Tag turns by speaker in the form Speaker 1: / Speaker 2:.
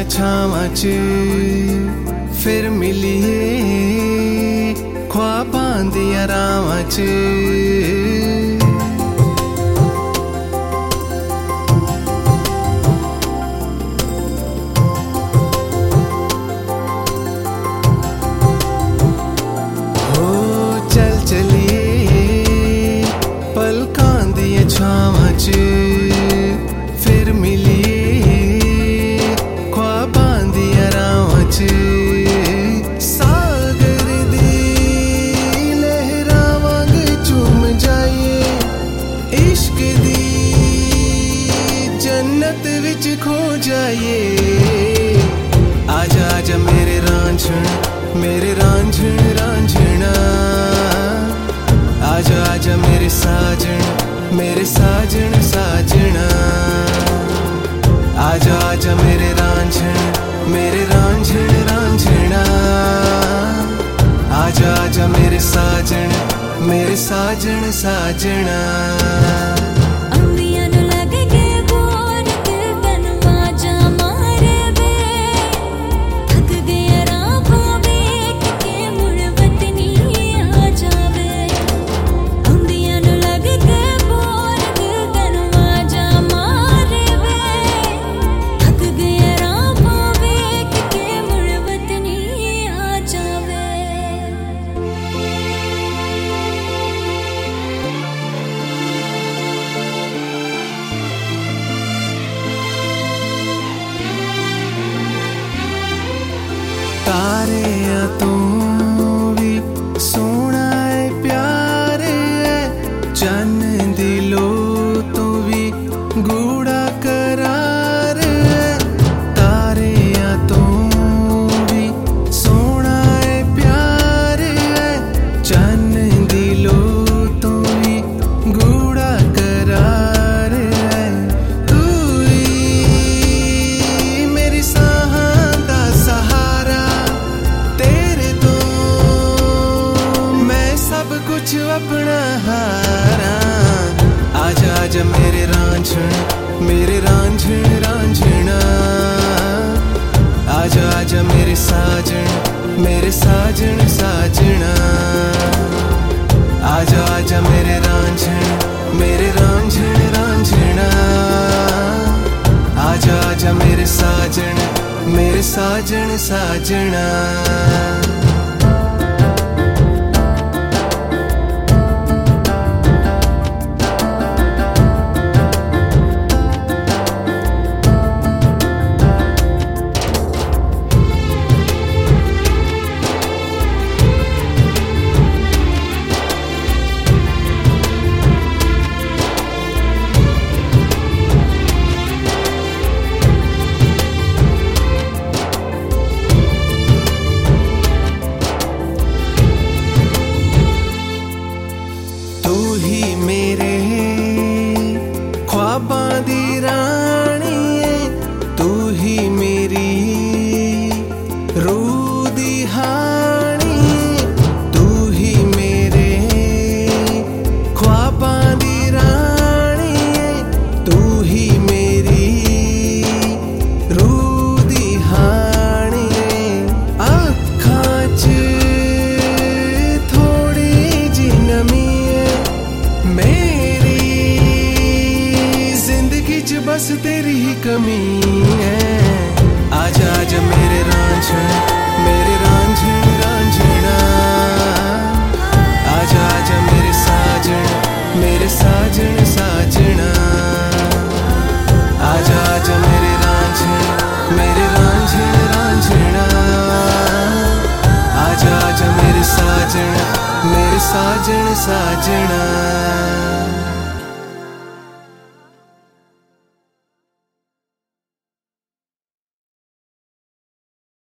Speaker 1: छावां च फिर मिलिए ख्वाबां दियां रावां च। छावां च फिर मिलिए ख्वाबां दियां रावां च। सागर दी लहरां वांग झूम जाइए इश्क दी जन्नत विच खो जाइए। आजा आजा मेरे रांझण मेरे रांझण रांझणा, आजा आजा मेरे साजन मेरे साजन साजना, आजा आजा मेरे रांझण मेरे रांझण रांझणा, आजा आजा मेरे साजन साजना। तारे तू भी सोना है प्यार है, चन्न दिलो तू भी गूढ़ा करार है। तारे तू भी सोना है प्यार है, चन्न दिलो तू भी गूढ़ा करार है। तू ही मेरी सांहां दा सहारा, कुछ अपना हारा। आजा आजा मेरे रांझण मेरे रांझण रांझणा, आजा आजा मेरे साजन साजना, आजा आजा मेरे रांझण रांझणा, आजा आजा मेरे साजन साजना। मेरे ख्वाबां दी रानी है, तू ही मेरी रूह दी हानी है। तू ही मेरे ख्वाबां दी रानी है, तू ही मेरी रूह दी हानी है। आँखां च थोड़ी जी नमी है, मेरी जिंदगी च बस तेरी ही कमी है। आजा आजा मेरे रांझण रांझणा, आजा आजा मेरे साजन साजना, आजा आजा मेरे रांझण रांझणा, आजा आजा मेरे साजन साजना।